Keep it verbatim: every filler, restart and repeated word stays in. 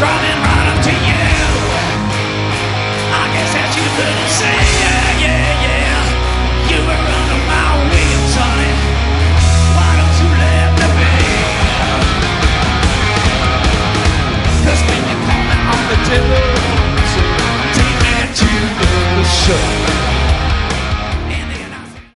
crawling right up to you. I guess that you couldn't say.